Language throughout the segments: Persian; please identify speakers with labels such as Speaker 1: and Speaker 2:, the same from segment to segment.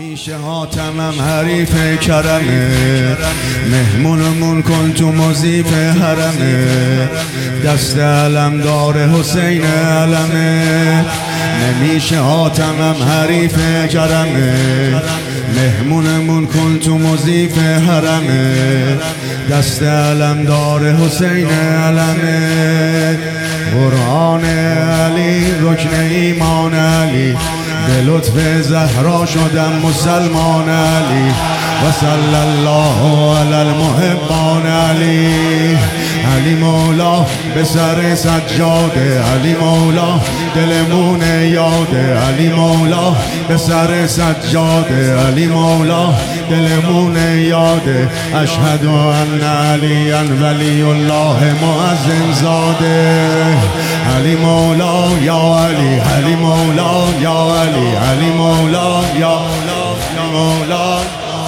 Speaker 1: نمیشه حاتمم حریف کرمه، مهمونمون کن تو مضیف حرمه، دست علم دار حسین علمه. نمیشه حاتمم حریف کرمه، مهمونمون کن تو مضیف حرمه، دست علم دار حسین علمه. قرآن علی رکن ایمان علی، به لطف زهرا شدم مسلمان علی. و صلی الله علی المحبان علی. علی مولا به سر سجاده، علی مولا دلمون یاده، علی مولا به سر سجاده، علی مولا دلمون یاده. اشهد ان علی ولی الله مؤذن زاده. علی مولا یا علی، علی مولا یا علی، علی مولا یا مولا.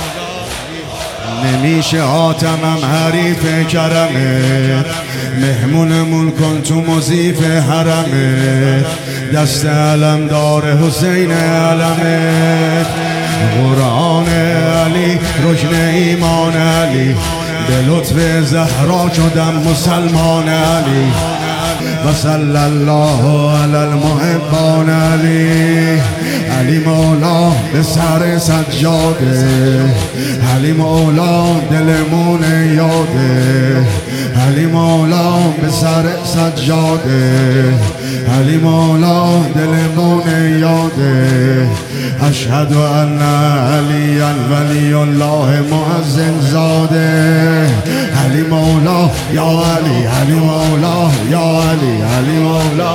Speaker 1: نمیشه حاتمم حریف کرمه، مهمونمون کن تو مضیف حرمه، دست علم دار حسین علمه. قرآن علی رکن ایمان علی، به لطف زهرا شدم مسلمان علی. و صلی الله علی المحبان علی. علی مولا به سر سجاده، علی مولا دلمون یاده، علی مولا به سر سجاده، علی مولا دلمون یاده. اشهد ان علی ولی الله مؤذن زاده. علی مولا یا علی، علی مولا یا علی، علی مولا،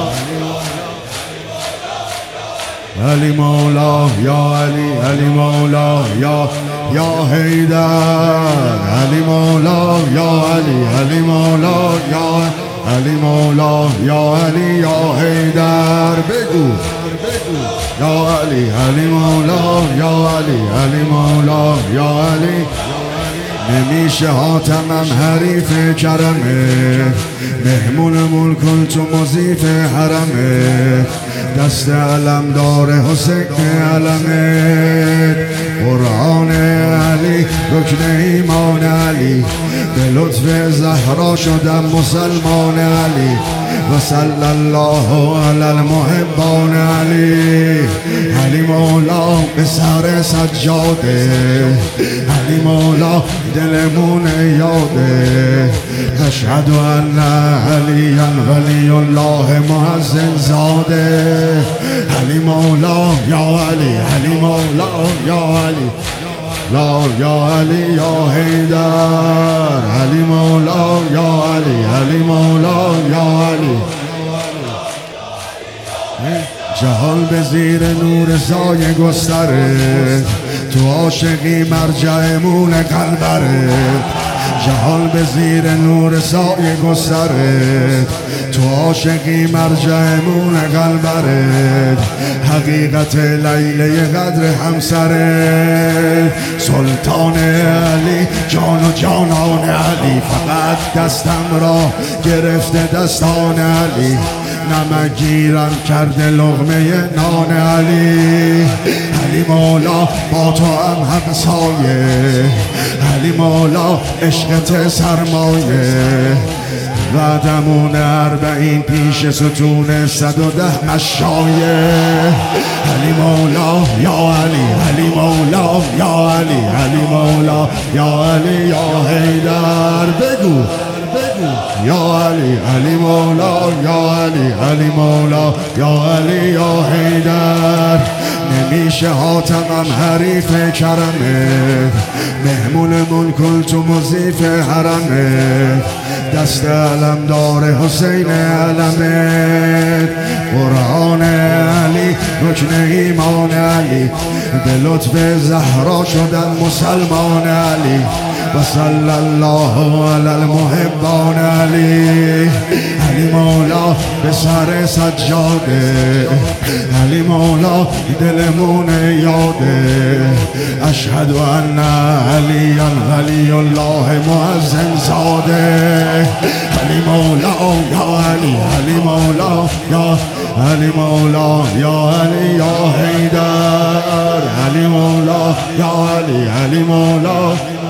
Speaker 1: علی مولا یا علی، علی مولا یا حیدر. علی مولا یا علی، علی مولا یا علی مولا یا علی یا حیدر. بگو یا علی، علی مولا یا علی، علی مولا یا علی. نمیشه حاتمم حریف کرمه، مهمونمون کن تو مضیف حرمه، دست علم دار حسین علمه. قرآن علی رکن ایمان علی، به لطف زهرا شدم مسلمان علی. و صلی الله علی المحبان علی. علی مولا به سر سجاده، علی مولا دلمون یاده. اشهد ان علی ولی الله مؤذن زاده. علی مولا یا علی، علی مولا یا علی، لا یا علی یا حیدر. علی مولا یا علی، علی مولا یا علی. جهان به زیر نور سایه گستره، تو عاشقی مرجعمون قلبره. جهان به زیر نور سایه گستره، تو عاشقی مرجعمون قلبره. حقیقت لیله قدر همسره، سلطان علی جان و جانان علی. فقط دستم را گرفته دستان علی، نمگیرم کرده لقمه نان علی. علی مولا با تو هم همسایه، علی مولا عشقت سرمایه. بعدمون 40 پیش ستون 110 مشایه. علی مولا یا علی، علی مولا یا علی، علی مولا یا علی یا حیدر. بگو یا علی، علی مولا یا علی، علی مولا یا علی یا حیدر. نمیشه حاتمم حریف کرمه، مهمونمون کن تو مضیف حرمه، دست علم دار حسین علمه. قرآن علی رکن ایمان علی، به لطف زهرا شدم مسلمان علی. و صلی الله علی المحبان علی. علی مولا به سر سجاده، علی مولا دلمون یاده. اشهد ان علی ولی الله مؤذن زاده. علی مولا یا علی، علی مولا یا علی مولا یا علی یا حیدر. علی مولا یا علی علی مولا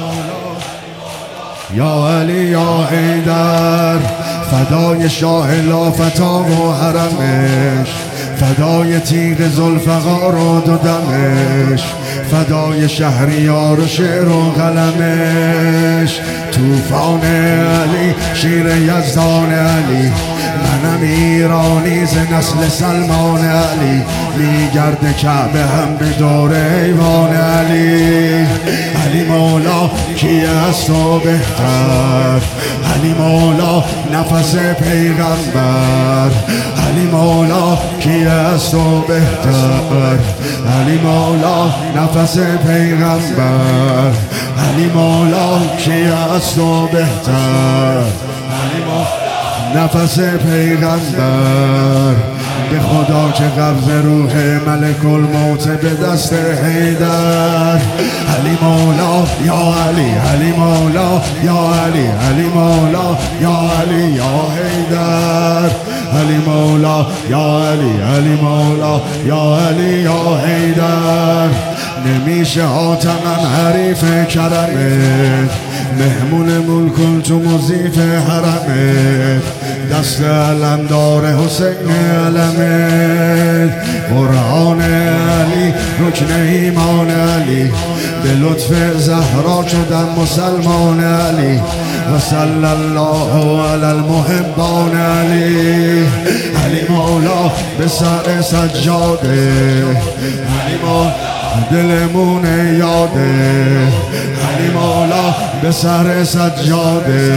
Speaker 1: یا علی یا حیدر فدای شاه لافتا و حرمش فدای تیغ ذوالفقار و دو دمش فدای شهریار و شعر و قلمش طوفان علی شیر یزدان علی منم ایرانی ز نسل سلمان علی میگرد کعبه هم به دور ایوان علی علی مولا کیه از تو بهتر علی مولا نفس پیغمبر علی مولا کیه از تو بهتر علی مولا نفس پیغمبر علی مولا کیه از تو بهتر علی مولا نفس پیغمبر به خدا که قبض روح ملک الموت به دست حیدر علی مولا یا علی علی مولا یا علی علی مولا یا علی یا حیدر علی مولا یا علی علی مولا یا علی یا حیدر نمیشه حاتمم حریف کرمت مهمون ملکن تو مضیف حرمت دست علمدار حسین علمت قرآن علی رکن ایمان علی به لطف زهرا شدم مسلمان علی و صلی الله علی المحبان علی علی مولا به سر سجاده علی مولا دلمون یاده علی مولا به سر سجاده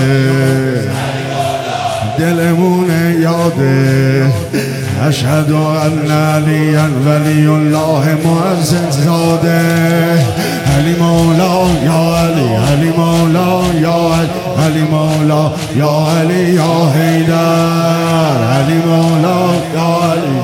Speaker 1: دلمون یاده اشهد ان علی ولی الله معزز زاده علی مولا یا علی علی مولا یا علی مولا یا علی یا حیدر علی مولا یا علی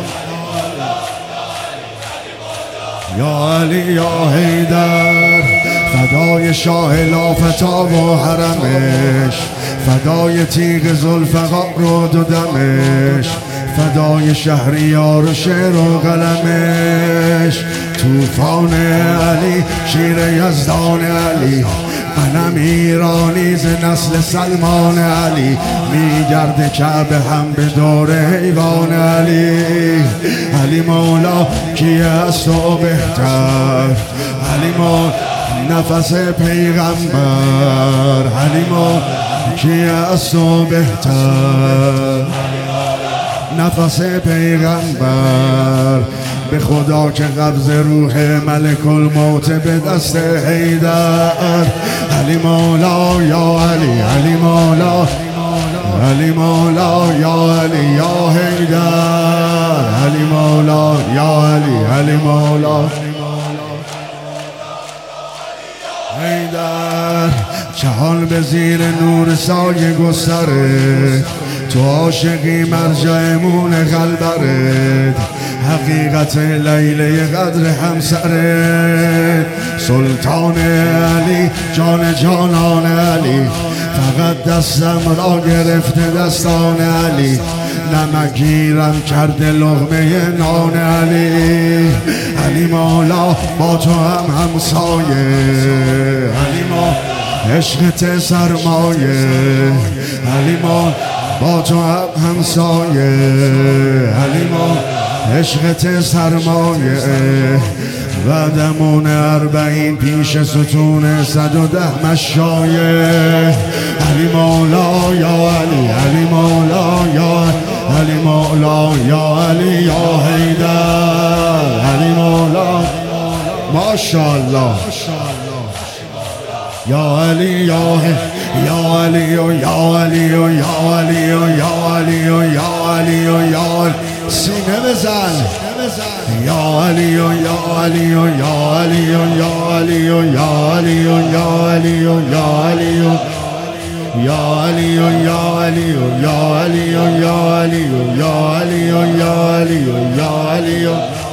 Speaker 1: یا علی یا حیدر فدای شاه لافتا و حرمش فدای تیغ ذوالفقار و دو دمش فدای شهریار و شعر و قلمش طوفان علی شیر یزدان علی منم ایرانی ز نسل سلمان علی میگرد کعبه هم به دور ایوان علی علی مولا کیه از تو بهتر علی مولا نفس پیغمبر علی مولا کیه از تو بهتر نفس پیغمبر به خدا که قبض روح ملک الموت به دست حیدر علی مولا یا علی علی مولا علی مولا یا علی یا حیدر علی مولا یا علی علی مولا حیدر جهان به زیر نور سایه گستره تو عاشقی مرجعمون قلبرت حقیقت لیله قدر همسرت سلطان علی جان جانان علی فقط دستم را گرفته دستان علی نمگیرم کرده لقمه نان علی علی مولا با تو هم همسایه علی مولا عشقت سرمایه علی مولا با تو هم همسایه علی مولا عشقت سرمایه بعدمون 40 پیش ستون 110 مشایه علی مولا یا علی علی مولا یا علی مولا یا علی یا حیدر علی مولا ماشاءالله یا علی یا علی یا علی یا علی یا علی یا علی یا سینه بزن یا علی یا علی یا علی یا علی یا علی یا علی یا علی یا علی یا علی یا علی یا علی یا علی یا علی یا علی یا علی